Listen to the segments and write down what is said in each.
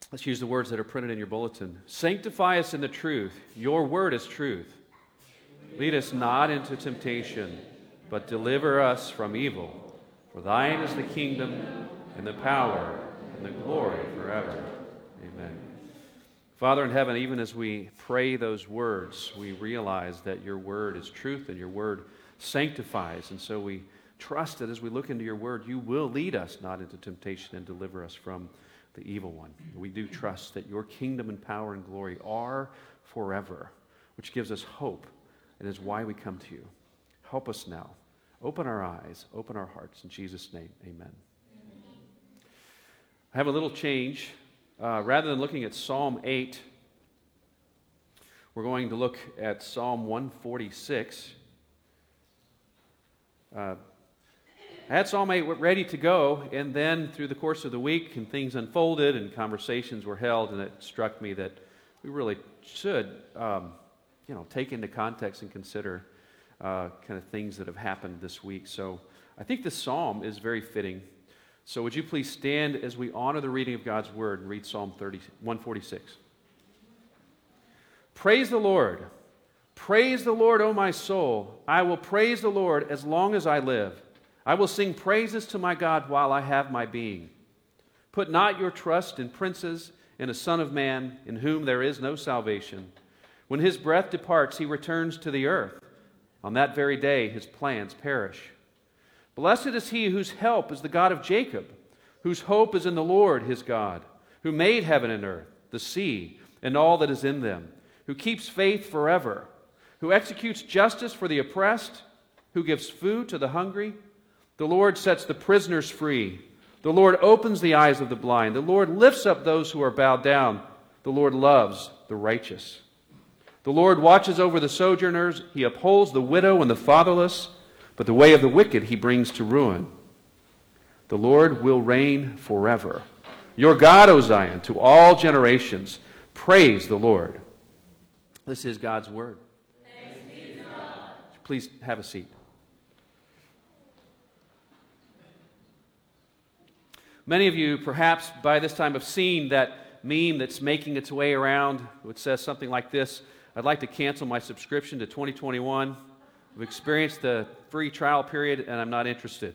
Let's use the words that are printed in your bulletin. Sanctify us in the truth. Your word is truth. Lead us not into temptation, but deliver us from evil. For thine is the kingdom and the power and the glory forever. Amen. Father in heaven, even as we pray those words, we realize that your word is truth and your word sanctifies. And so we trust that as we look into your word, you will lead us not into temptation and deliver us from the evil one. We do trust that your kingdom and power and glory are forever, which gives us hope and is why we come to you. Help us now. Open our eyes, open our hearts. In Jesus' name, amen. I have a little change. Rather than looking at Psalm 8, we're going to look at Psalm 146. I had Psalm 8 ready to go, and then through the course of the week, and things unfolded, and conversations were held, and it struck me that we really should, take into context and consider kind of things that have happened this week. So I think this psalm is very fitting. So would you please stand as we honor the reading of God's word and read Psalm 146. Praise the Lord. Praise the Lord, O my soul. I will praise the Lord as long as I live. I will sing praises to my God while I have my being. Put not your trust in princes, in a son of man, in whom there is no salvation. When his breath departs, he returns to the earth. On that very day, his plans perish. Blessed is he whose help is the God of Jacob, whose hope is in the Lord his God, who made heaven and earth, the sea, and all that is in them, who keeps faith forever, who executes justice for the oppressed, who gives food to the hungry. The Lord sets the prisoners free. The Lord opens the eyes of the blind. The Lord lifts up those who are bowed down. The Lord loves the righteous. The Lord watches over the sojourners. He upholds the widow and the fatherless. But the way of the wicked he brings to ruin. The Lord will reign forever. Your God, O Zion, to all generations. Praise the Lord. This is God's word. Thanks be to God. Please have a seat. Many of you perhaps by this time have seen that meme that's making its way around, which says something like this: I'd like to cancel my subscription to 2021. I've experienced the free trial period and I'm not interested.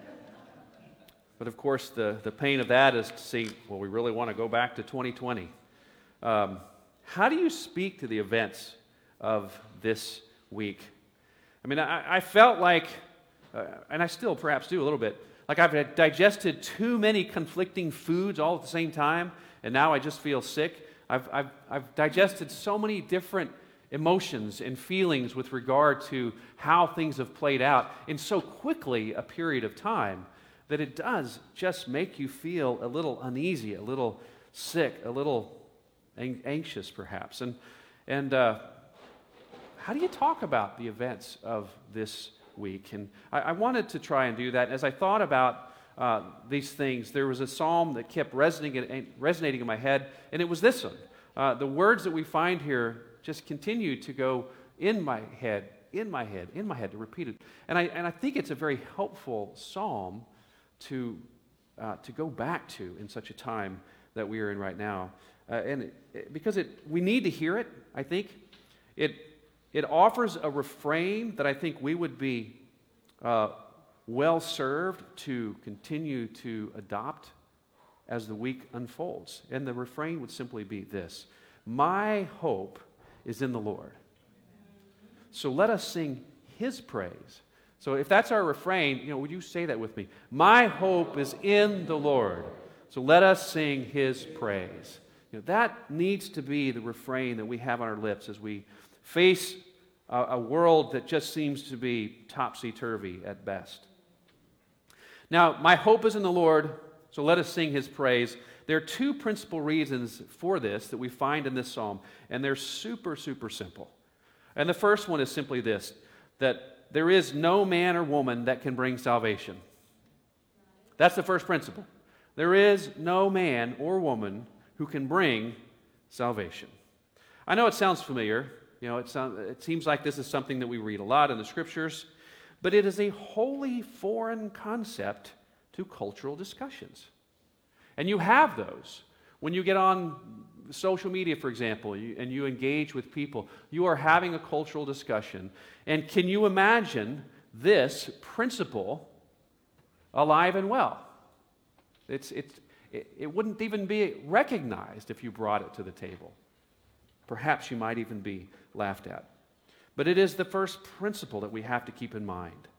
But of course, the pain of that is to see, well, we really want to go back to 2020. How do you speak to the events of this week? I mean, I felt like, and I still perhaps do a little bit, like I've digested too many conflicting foods all at the same time, and now I just feel sick. I've digested so many different emotions and feelings with regard to how things have played out in so quickly a period of time that it does just make you feel a little uneasy, a little sick, a little anxious perhaps. And how do you talk about the events of this week? And I wanted to try and do that. As I thought about these things, there was a psalm that kept resonating in my head, and it was this one. The words that we find here just continue to go in my head, to repeat it. And I think it's a very helpful psalm to go back to in such a time that we are in right now. Because we need to hear it, I think. It offers a refrain that I think we would be well served to continue to adopt as the week unfolds. And the refrain would simply be this: my hope is in the Lord. So let us sing his praise. So if that's our refrain, would you say that with me? My hope is in the Lord. So let us sing his praise. That needs to be the refrain that we have on our lips as we face a world that just seems to be topsy-turvy at best. Now, my hope is in the Lord, so let us sing his praise. There are two principal reasons for this that we find in this psalm, and they're super, super simple. And the first one is simply this: that there is no man or woman that can bring salvation. That's the first principle. There is no man or woman who can bring salvation. I know it sounds familiar. It seems like this is something that we read a lot in the Scriptures, but it is a wholly foreign concept to cultural discussions. And you have those When you get on social media, for example, and you engage with people, you are having a cultural discussion. And can you imagine this principle alive and well? It wouldn't even be recognized if you brought it to the table. Perhaps you might even be laughed at. But it is the first principle that we have to keep in mind.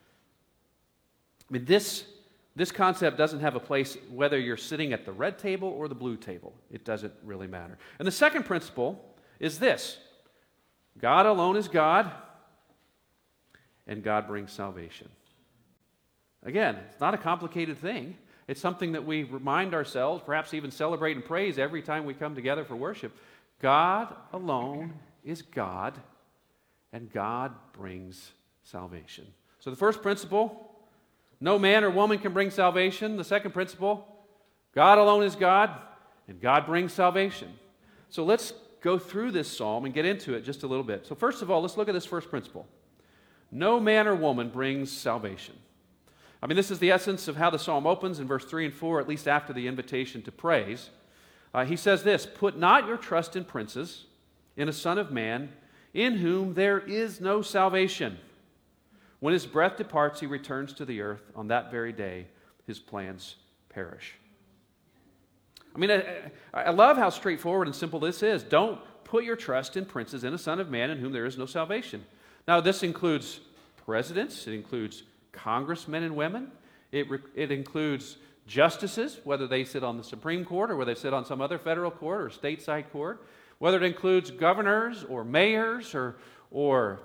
I mean, this concept doesn't have a place whether you're sitting at the red table or the blue table. It doesn't really matter. And the second principle is this: God alone is God, and God brings salvation. Again, it's not a complicated thing. It's something that we remind ourselves, perhaps even celebrate and praise every time we come together for worship. God alone is God, and God brings salvation. So the first principle, no man or woman can bring salvation. The second principle, God alone is God, and God brings salvation. So let's go through this psalm and get into it just a little bit. So first of all, let's look at this first principle. No man or woman brings salvation. I mean, this is the essence of how the psalm opens in verse 3 and 4, at least after the invitation to praise. He says this: "Put not your trust in princes, in a son of man, in whom there is no salvation. When his breath departs, he returns to the earth. On that very day, his plans perish." I mean, I love how straightforward and simple this is. Don't put your trust in princes, in a son of man, in whom there is no salvation. Now, this includes presidents. It includes congressmen and women. It includes justices, whether they sit on the Supreme Court or whether they sit on some other federal court or stateside court. Whether it includes governors or mayors or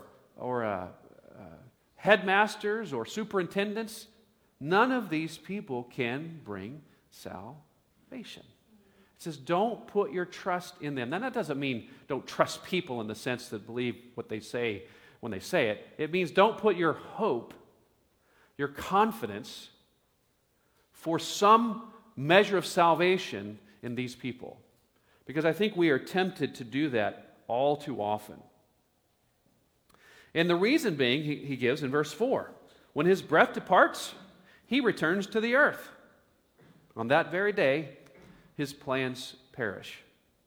headmasters or superintendents, none of these people can bring salvation. It says don't put your trust in them. Now that doesn't mean don't trust people in the sense that believe what they say when they say it. It means don't put your hope, your confidence for some measure of salvation in these people. Because I think we are tempted to do that all too often. And the reason being, he gives in verse 4, when his breath departs, he returns to the earth. On that very day, his plans perish.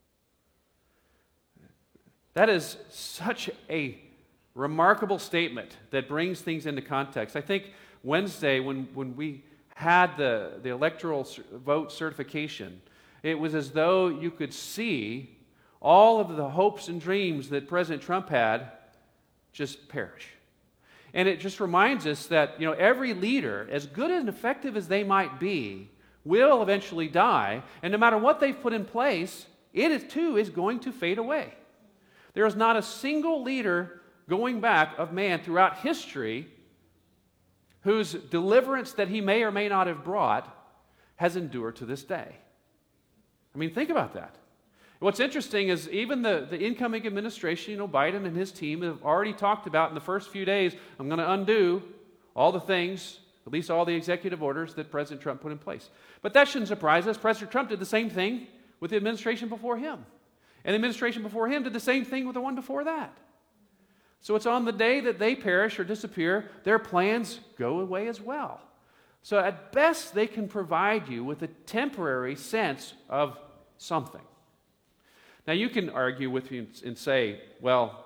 That is such a remarkable statement that brings things into context. I think Wednesday, when we had the electoral vote certification, it was as though you could see all of the hopes and dreams that President Trump had just perish. And it just reminds us that, every leader, as good and effective as they might be, will eventually die. And no matter what they've put in place, it too is going to fade away. There is not a single leader going back of man throughout history whose deliverance that he may or may not have brought has endured to this day. I mean, think about that. What's interesting is even the incoming administration, Biden and his team have already talked about in the first few days, I'm going to undo all the things, at least all the executive orders that President Trump put in place. But that shouldn't surprise us. President Trump did the same thing with the administration before him. And the administration before him did the same thing with the one before that. So it's on the day that they perish or disappear, their plans go away as well. So at best, they can provide you with a temporary sense of something. Now, you can argue with me and say, well,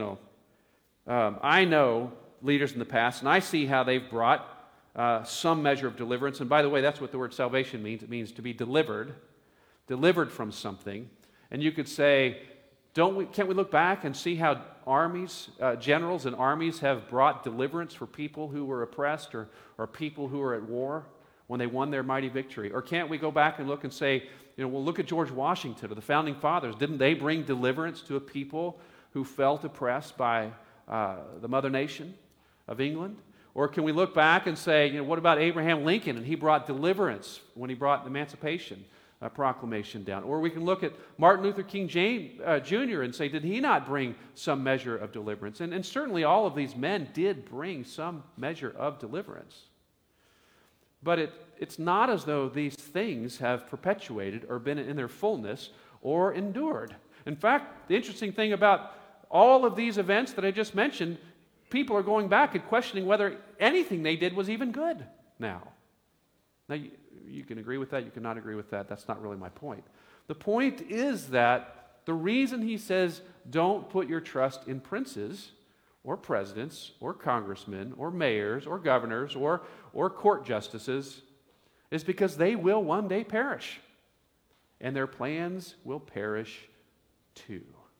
I know leaders in the past, and I see how they've brought some measure of deliverance. And by the way, that's what the word salvation means. It means to be delivered from something. And you could say, can't we look back and see how armies, generals and armies have brought deliverance for people who were oppressed or people who were at war when they won their mighty victory? Or can't we go back and look and say, look at George Washington or the Founding Fathers. Didn't they bring deliverance to a people who felt oppressed by the mother nation of England? Or can we look back and say, what about Abraham Lincoln? And he brought deliverance when he brought the Emancipation Proclamation down. Or we can look at Martin Luther King Jr. and say, did he not bring some measure of deliverance? And certainly all of these men did bring some measure of deliverance. But it's not as though these things have perpetuated or been in their fullness or endured. In fact, the interesting thing about all of these events that I just mentioned, people are going back and questioning whether anything they did was even good now. Now, you can agree with that, you cannot agree with that. That's not really my point. The point is that the reason he says don't put your trust in princes or presidents or congressmen or mayors or governors or court justices is because they will one day perish. And their plans will perish too.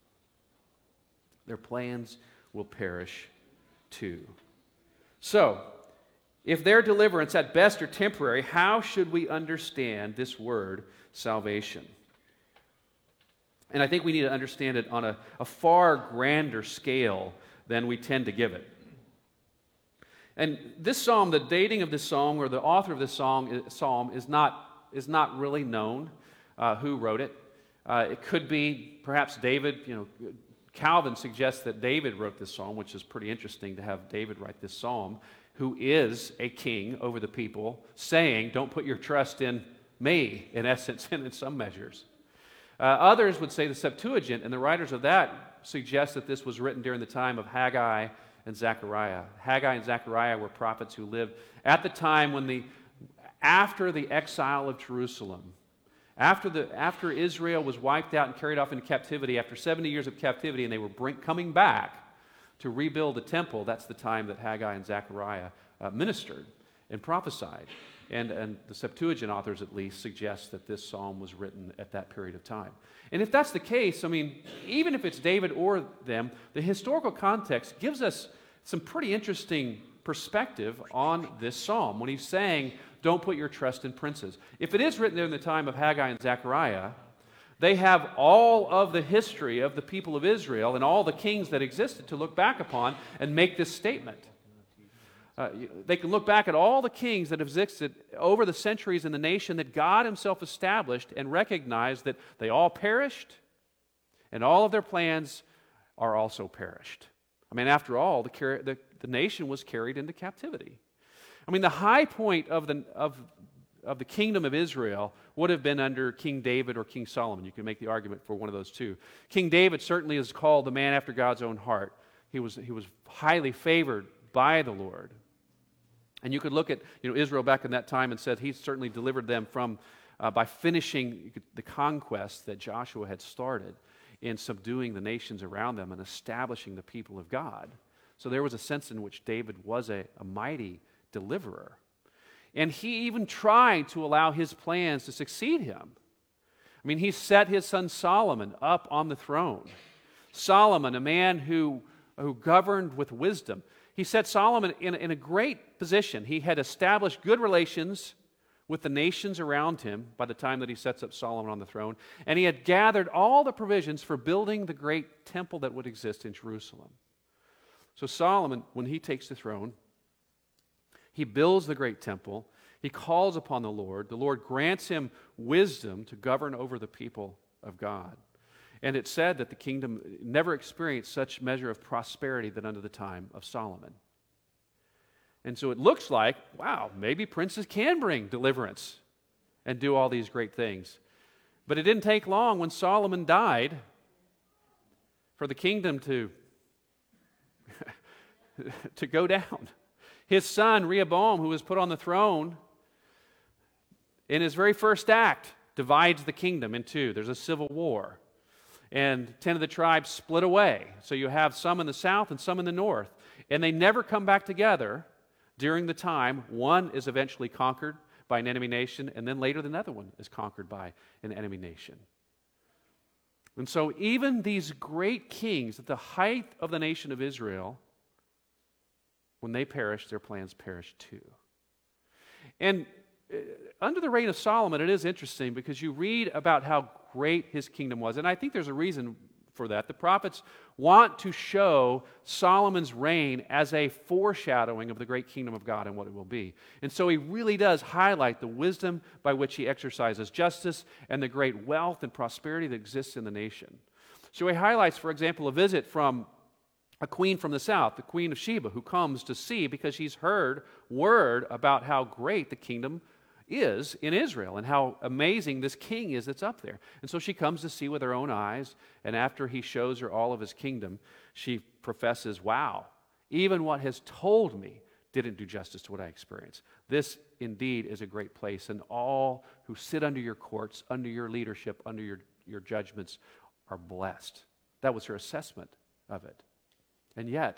Their plans will perish too. So, if their deliverance at best are temporary, how should we understand this word salvation? And I think we need to understand it on a far grander scale than we tend to give it. And this psalm, the dating of this psalm or the author of this psalm is not really known who wrote it. It could be perhaps David. Calvin suggests that David wrote this psalm, which is pretty interesting to have David write this psalm, who is a king over the people, saying, don't put your trust in me, in essence, and in some measures. Others would say the Septuagint, and the writers of that suggest that this was written during the time of Haggai and Zechariah. Haggai and Zechariah were prophets who lived at the time when after the exile of Jerusalem, after Israel was wiped out and carried off into captivity, after 70 years of captivity, and they were coming back to rebuild the temple, that's the time that Haggai and Zechariah ministered and prophesied. And the Septuagint authors, at least, suggest that this psalm was written at that period of time. And if that's the case, even if it's David or them, the historical context gives us some pretty interesting perspective on this psalm when he's saying, don't put your trust in princes. If it is written there in the time of Haggai and Zechariah, they have all of the history of the people of Israel and all the kings that existed to look back upon and make this statement. They can look back at all the kings that have existed over the centuries in the nation that God himself established and recognize that they all perished and all of their plans are also perished. After all, the nation was carried into captivity. The high point of the kingdom of Israel would have been under King David or King Solomon. You can make the argument for one of those two. King David certainly is called the man after God's own heart. He was highly favored by the Lord. And you could look at Israel back in that time and said he certainly delivered them from by finishing the conquest that Joshua had started in subduing the nations around them and establishing the people of God. So there was a sense in which David was a mighty deliverer. And he even tried to allow his plans to succeed him. He set his son Solomon up on the throne. Solomon, a man who governed with wisdom. He set Solomon in a great position. He had established good relations with the nations around him by the time that he sets up Solomon on the throne. And he had gathered all the provisions for building the great temple that would exist in Jerusalem. So Solomon, when he takes the throne, he builds the great temple. He calls upon the Lord. The Lord grants him wisdom to govern over the people of God. And it's said that the kingdom never experienced such measure of prosperity than under the time of Solomon. And so it looks like, wow, maybe princes can bring deliverance and do all these great things. But it didn't take long when Solomon died for the kingdom to go down. His son, Rehoboam, who was put on the throne, in his very first act, divides the kingdom in two. There's a civil war. And 10 of the tribes split away. So you have some in the south and some in the north. And they never come back together during the time. One is eventually conquered by an enemy nation, and then later another one is conquered by an enemy nation. And so even these great kings at the height of the nation of Israel, when they perish, their plans perish too. And under the reign of Solomon, it is interesting because you read about how great his kingdom was. And I think there's a reason for that. The prophets want to show Solomon's reign as a foreshadowing of the great kingdom of God and what it will be. And so he really does highlight the wisdom by which he exercises justice and the great wealth and prosperity that exists in the nation. So he highlights, for example, a visit from a queen from the south, the Queen of Sheba, who comes to see because she's heard word about how great the kingdom is in Israel and how amazing this king is that's up there. And so she comes to see with her own eyes, and after he shows her all of his kingdom, she professes, wow, even what has told me didn't do justice to what I experienced. This indeed is a great place, and all who sit under your courts, under your leadership, under your judgments are blessed. That was her assessment of it. And yet,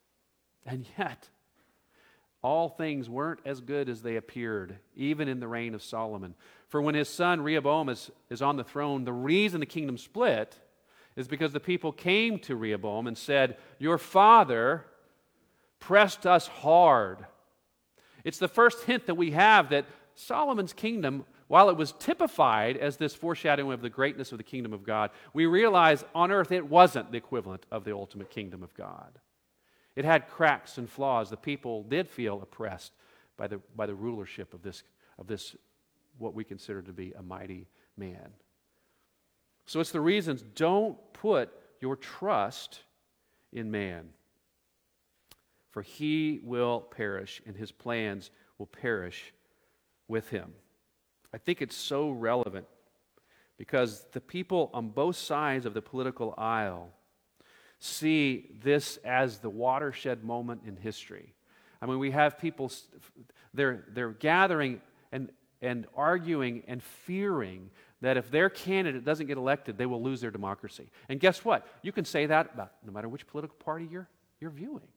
all things weren't as good as they appeared, even in the reign of Solomon. For when his son Rehoboam is on the throne, the reason the kingdom split is because the people came to Rehoboam and said, "Your father pressed us hard." It's the first hint that we have that Solomon's kingdom, while it was typified as this foreshadowing of the greatness of the kingdom of God, we realize on earth it wasn't the equivalent of the ultimate kingdom of God. It had cracks and flaws. The people did feel oppressed by the rulership of this what we consider to be a mighty man. So it's the reasons, don't put your trust in man, for he will perish, and his plans will perish with him. I think it's so relevant because the people on both sides of the political aisle see this as the watershed moment in history. I mean, we have people, they're gathering and arguing and fearing that if their candidate doesn't get elected, they will lose their democracy. And guess what? You can say that about no matter which political party you're viewing.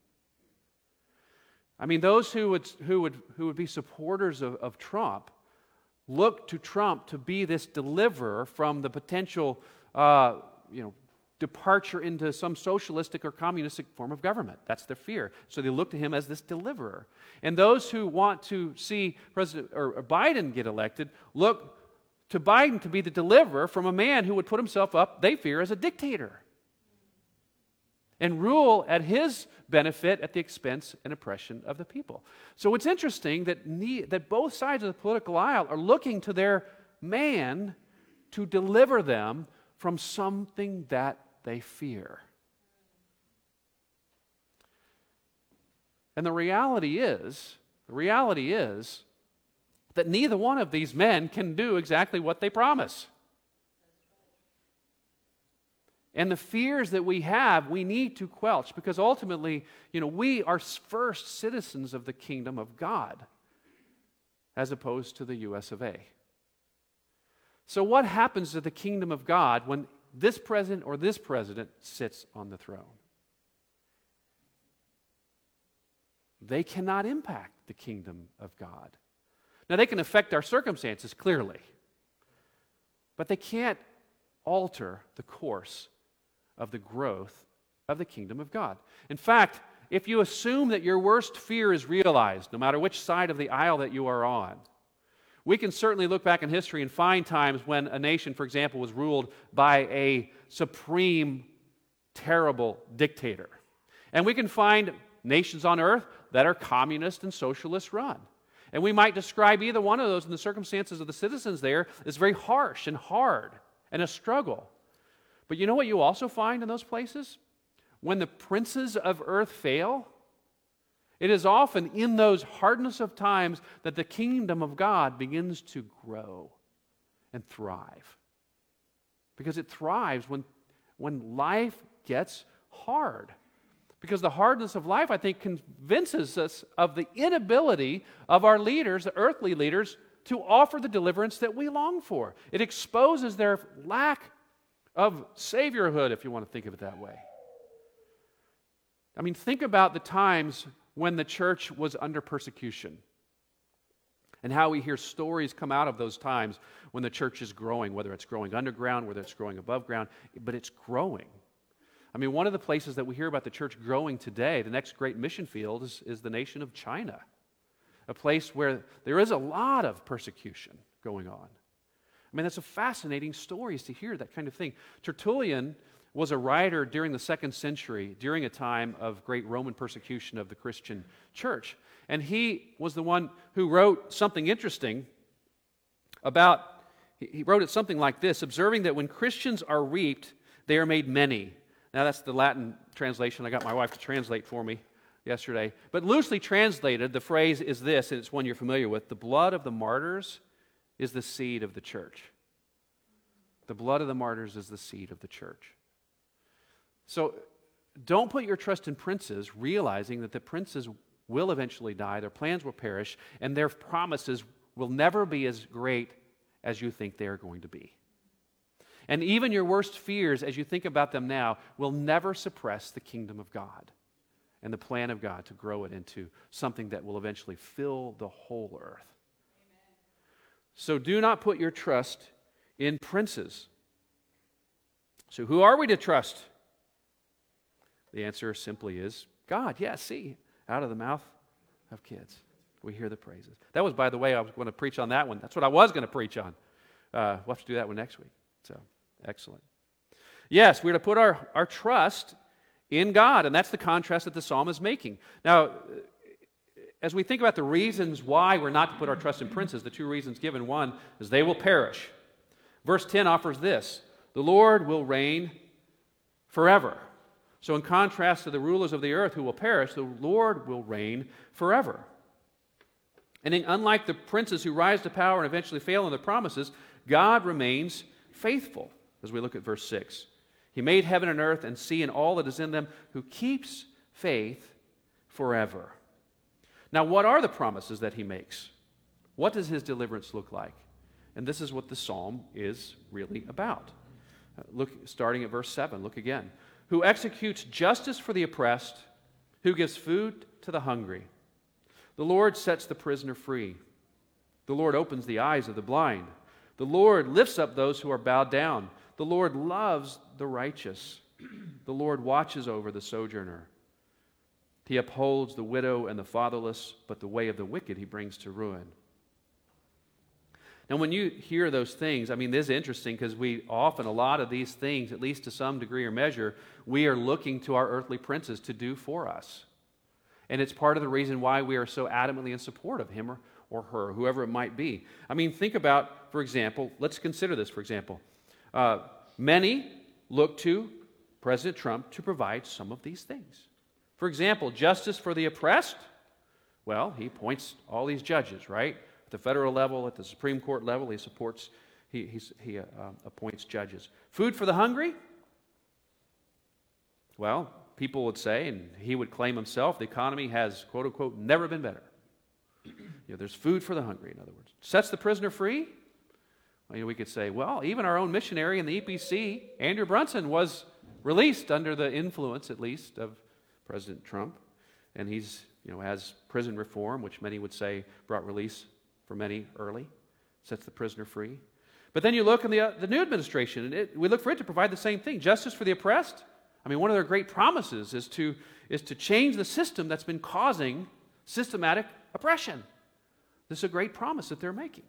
I mean, those who would be supporters of Trump look to Trump to be this deliverer from the potential, departure into some socialistic or communistic form of government. That's their fear. So they look to him as this deliverer. And those who want to see President or Biden get elected look to Biden to be the deliverer from a man who would put himself up, they fear, as a dictator and rule at his benefit at the expense and oppression of the people. So it's interesting that both sides of the political aisle are looking to their man to deliver them from something that they fear. And the reality is that neither one of these men can do exactly what they promise. And the fears that we have, we need to quelch, because ultimately, we are first citizens of the kingdom of God as opposed to the US of A. So what happens to the kingdom of God when this president or this president sits on the throne? They cannot impact the kingdom of God. Now, they can affect our circumstances, clearly, but they can't alter the course of the growth of the kingdom of God. In fact, if you assume that your worst fear is realized, no matter which side of the aisle that you are on, we can certainly look back in history and find times when a nation, for example, was ruled by a supreme, terrible dictator. And we can find nations on earth that are communist and socialist run. And we might describe either one of those in the circumstances of the citizens there as very harsh and hard and a struggle. But you know what you also find in those places? When the princes of earth fail, it is often in those hardness of times that the kingdom of God begins to grow and thrive. Because it thrives when life gets hard. Because the hardness of life, I think, convinces us of the inability of our leaders, the earthly leaders, to offer the deliverance that we long for. It exposes their lack of saviorhood, if you want to think of it that way. I mean, think about the times when the church was under persecution and how we hear stories come out of those times when the church is growing, whether it's growing underground, whether it's growing above ground, but it's growing. I mean, one of the places that we hear about the church growing today, the next great mission field, is the nation of China, a place where there is a lot of persecution going on. I mean, that's a fascinating story to hear that kind of thing. Tertullian was a writer during the 2nd century, during a time of great Roman persecution of the Christian church. And he was the one who wrote something interesting about, he wrote it something like this: observing that when Christians are reaped, they are made many. Now, that's the Latin translation. I got my wife to translate for me yesterday. But loosely translated, the phrase is this, and it's one you're familiar with: the blood of the martyrs is the seed of the church. The blood of the martyrs is the seed of the church. So don't put your trust in princes, realizing that the princes will eventually die, their plans will perish, and their promises will never be as great as you think they are going to be. And even your worst fears, as you think about them now, will never suppress the kingdom of God and the plan of God to grow it into something that will eventually fill the whole earth. Amen. So do not put your trust in princes. So who are we to trust? The answer simply is God. Yeah, see, out of the mouth of kids, we hear the praises. That was, by the way, I was going to preach on that one. That's what I was going to preach on. We'll have to do that one next week. So, excellent. Yes, we're to put our trust in God, and that's the contrast that the psalm is making. Now, as we think about the reasons why we're not to put our trust in princes, the two reasons given, one is they will perish. Verse 10 offers this: the Lord will reign forever. So in contrast to the rulers of the earth who will perish, the Lord will reign forever. And unlike the princes who rise to power and eventually fail in their promises, God remains faithful, as we look at verse 6. He made heaven and earth and sea and all that is in them, who keeps faith forever. Now, what are the promises that he makes? What does his deliverance look like? And this is what the psalm is really about. Look, starting at verse 7, look again. Who executes justice for the oppressed, who gives food to the hungry. The Lord sets the prisoner free. The Lord opens the eyes of the blind. The Lord lifts up those who are bowed down. The Lord loves the righteous. The Lord watches over the sojourner. He upholds the widow and the fatherless, but the way of the wicked he brings to ruin. Now, when you hear those things, I mean, this is interesting because we often, a lot of these things, at least to some degree or measure, we are looking to our earthly princes to do for us. And it's part of the reason why we are so adamantly in support of him or her, whoever it might be. I mean, think about, for example, let's consider this, for example. Many look to President Trump to provide some of these things. For example, justice for the oppressed. Well, he appoints all these judges, right? At the federal level, at the Supreme Court level, he appoints judges. Food for the hungry? Well, people would say, and he would claim himself, the economy has, quote unquote, never been better. There's food for the hungry, in other words. Sets the prisoner free? Well, we could say, well, even our own missionary in the EPC, Andrew Brunson, was released under the influence, at least, of President Trump. And he's, has prison reform, which many would say brought release for many early, sets the prisoner free. But then you look in the new administration, and we look for it to provide the same thing, justice for the oppressed. I mean, one of their great promises is to change the system that's been causing systematic oppression. This is a great promise that they're making.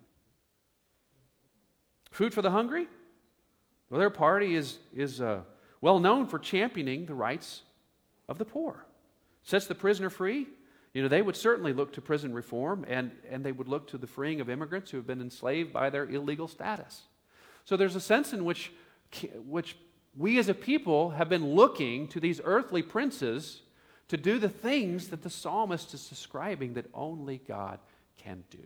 Food for the hungry? Well, their party is well known for championing the rights of the poor. Sets the prisoner free? They would certainly look to prison reform, and they would look to the freeing of immigrants who have been enslaved by their illegal status. So there's a sense in which we as a people have been looking to these earthly princes to do the things that the psalmist is describing that only God can do.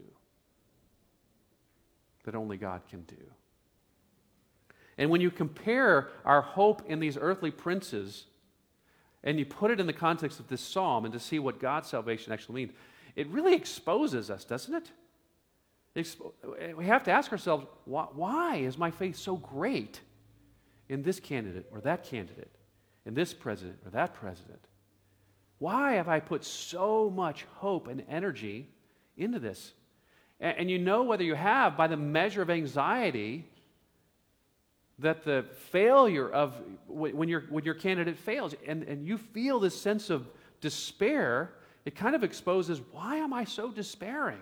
That only God can do. And when you compare our hope in these earthly princes and you put it in the context of this psalm and to see what God's salvation actually means, it really exposes us, doesn't it? We have to ask ourselves, why is my faith so great in this candidate or that candidate, in this president or that president? Why have I put so much hope and energy into this? And whether you have, by the measure of anxiety, that the failure of when your candidate fails and you feel this sense of despair, it kind of exposes, why am I so despairing?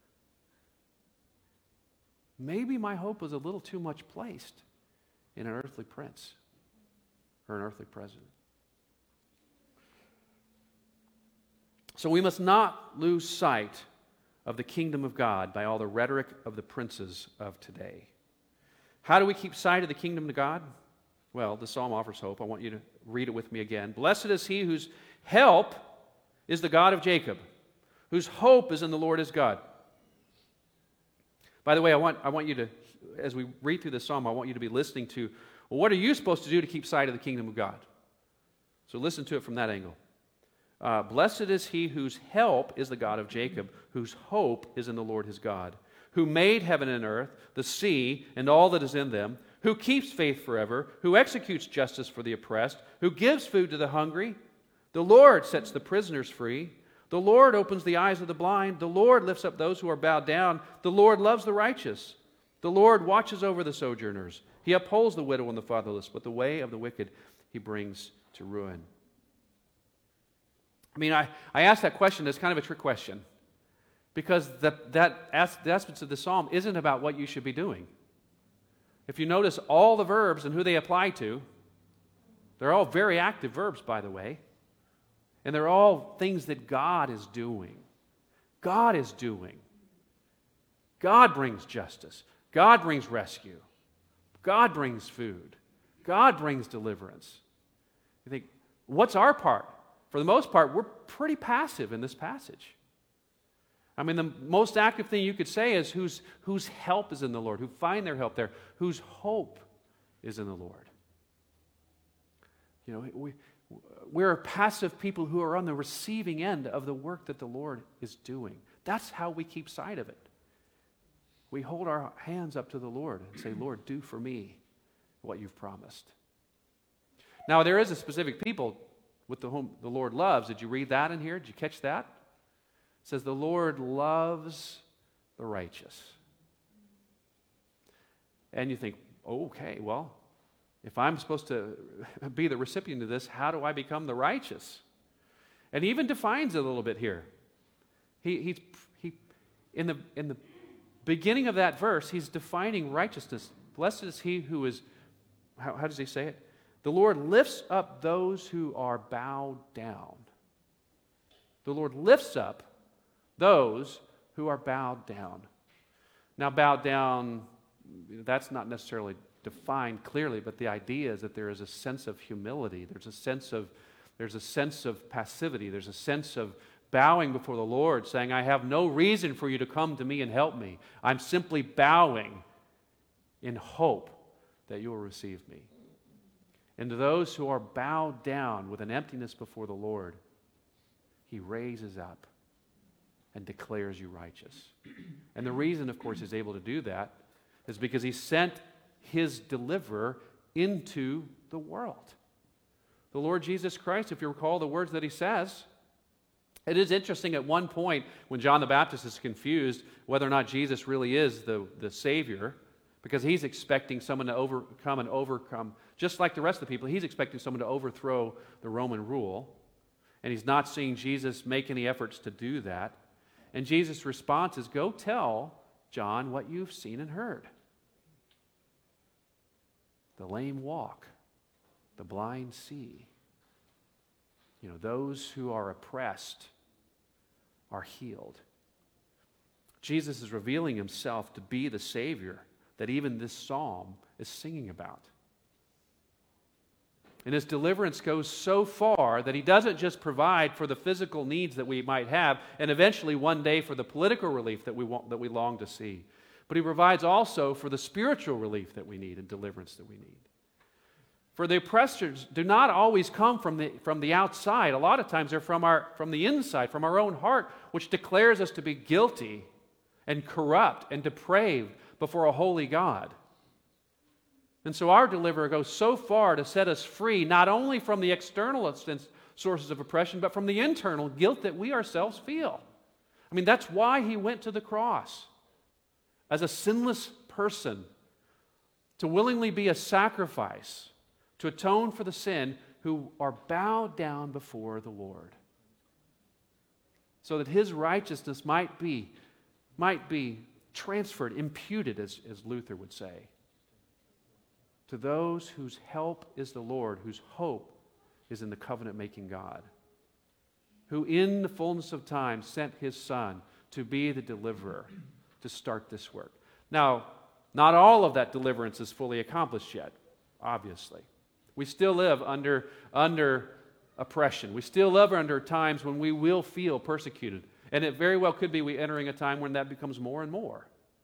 Maybe my hope was a little too much placed in an earthly prince or an earthly president. So we must not lose sight of the kingdom of God by all the rhetoric of the princes of today. How do we keep sight of the kingdom of God? Well, the psalm offers hope. I want you to read it with me again. Blessed is he whose help is the God of Jacob, whose hope is in the Lord his God. By the way, I want you to, as we read through this psalm, I want you to be listening to, well, what are you supposed to do to keep sight of the kingdom of God? So listen to it from that angle. Blessed is he whose help is the God of Jacob, whose hope is in the Lord his God, who made heaven and earth, the sea, and all that is in them, who keeps faith forever, who executes justice for the oppressed, who gives food to the hungry. The Lord sets the prisoners free. The Lord opens the eyes of the blind. The Lord lifts up those who are bowed down. The Lord loves the righteous. The Lord watches over the sojourners. He upholds the widow and the fatherless, but the way of the wicked he brings to ruin. I mean, I asked that question as kind of a trick question, because the aspects of the psalm isn't about what you should be doing. If you notice all the verbs and who they apply to, they're all very active verbs, by the way. And they're all things that God is doing. God is doing. God brings justice. God brings rescue. God brings food. God brings deliverance. You think, what's our part? For the most part, we're pretty passive in this passage. I mean, the most active thing you could say is whose help is in the Lord, who find their help there, whose hope is in the Lord. You know, we're passive people who are on the receiving end of the work that the Lord is doing. That's how we keep sight of it. We hold our hands up to the Lord and say, Lord, do for me what you've promised. Now, there is a specific people with whom the Lord loves. Did you read that in here? Did you catch that? It says, the Lord loves the righteous. And you think, okay, well, if I'm supposed to be the recipient of this, how do I become the righteous? And he even defines it a little bit here. He in the beginning of that verse, he's defining righteousness. Blessed is he who is, how does he say it? The Lord lifts up those who are bowed down. The Lord lifts up those who are bowed down. Now, bowed down, that's not necessarily defined clearly, but the idea is that there is a sense of humility. There's a sense of passivity. There's a sense of bowing before the Lord, saying, I have no reason for you to come to me and help me. I'm simply bowing in hope that you will receive me. And to those who are bowed down with an emptiness before the Lord, he raises up and declares you righteous. And the reason, of course, he's able to do that is because he sent his deliverer into the world. The Lord Jesus Christ, if you recall the words that he says, it is interesting at one point when John the Baptist is confused whether or not Jesus really is the Savior, because he's expecting someone to overcome, just like the rest of the people, he's expecting someone to overthrow the Roman rule, and he's not seeing Jesus make any efforts to do that. And Jesus' response is, go tell John what you've seen and heard. The lame walk, the blind see. You know, those who are oppressed are healed. Jesus is revealing himself to be the Savior that even this psalm is singing about. And his deliverance goes so far that he doesn't just provide for the physical needs that we might have, and eventually one day for the political relief that we long to see, but he provides also for the spiritual relief that we need and deliverance that we need. For the oppressors do not always come from the outside. A lot of times they're from the inside, from our own heart, which declares us to be guilty and corrupt and depraved before a holy God. And so our deliverer goes so far to set us free, not only from the external sources of oppression, but from the internal guilt that we ourselves feel. I mean, that's why he went to the cross as a sinless person, to willingly be a sacrifice, to atone for the sin who are bowed down before the Lord, so that his righteousness might be transferred, imputed, as Luther would say, to those whose help is the Lord, whose hope is in the covenant-making God, who in the fullness of time sent his Son to be the deliverer, to start this work. Now, not all of that deliverance is fully accomplished yet, obviously. We still live under oppression. We still live under times when we will feel persecuted. And it very well could be we entering a time when that becomes more and more.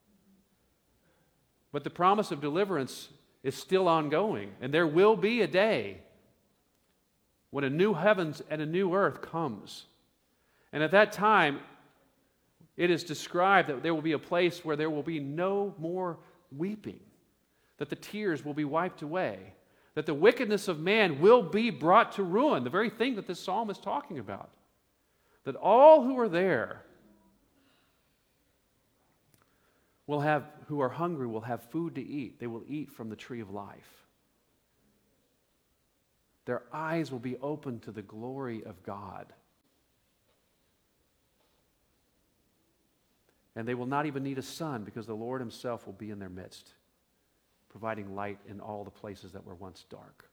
But the promise of deliverance is still ongoing. And there will be a day when a new heavens and a new earth comes. And at that time, it is described that there will be a place where there will be no more weeping, that the tears will be wiped away, that the wickedness of man will be brought to ruin, the very thing that this psalm is talking about. That all who are there who are hungry will have food to eat. They will eat from the tree of life. Their eyes will be open to the glory of God. And they will not even need a sun because the Lord himself will be in their midst, providing light in all the places that were once dark.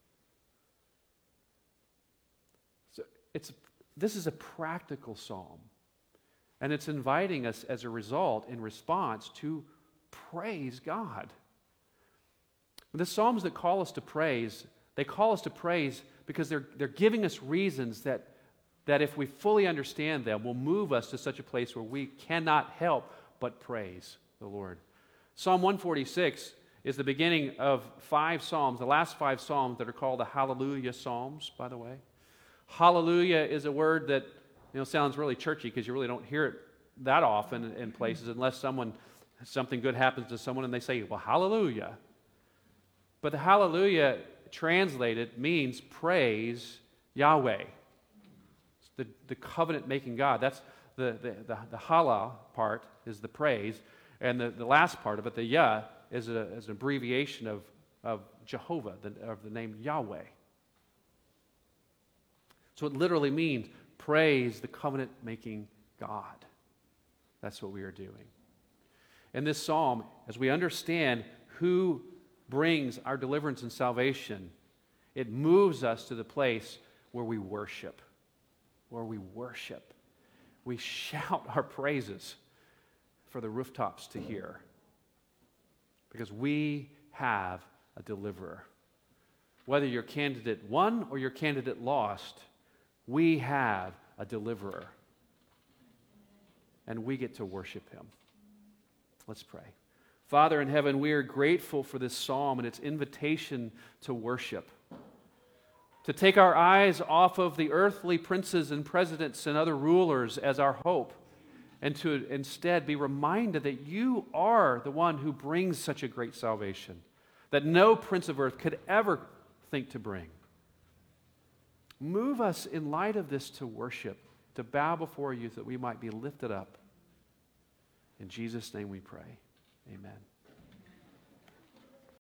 So this is a practical psalm. And it's inviting us as a result, in response, to praise God. The psalms that call us to praise, they call us to praise because they're giving us reasons that if we fully understand them, will move us to such a place where we cannot help but praise the Lord. Psalm 146 is the beginning of 5 psalms, the last 5 psalms that are called the Hallelujah Psalms, by the way. Hallelujah is a word that sounds really churchy because you really don't hear it that often in places unless something good happens to someone and they say, well, hallelujah. But the hallelujah translated means praise Yahweh. It's the covenant-making God. That's the hala part is the praise, and the last part of it, the Yah, is an abbreviation of Jehovah, of the name Yahweh. So it literally means praise the covenant-making God. That's what we are doing. In this psalm, as we understand who brings our deliverance and salvation, it moves us to the place where we worship. We shout our praises for the rooftops to hear. Because we have a deliverer. Whether your candidate won or your candidate lost, we have a deliverer. And we get to worship him. Let's pray. Father in heaven, we are grateful for this psalm and its invitation to worship. To take our eyes off of the earthly princes and presidents and other rulers as our hope, and to instead be reminded that you are the one who brings such a great salvation that no prince of earth could ever think to bring. Move us in light of this to worship, to bow before you, that we might be lifted up. In Jesus' name we pray. Amen.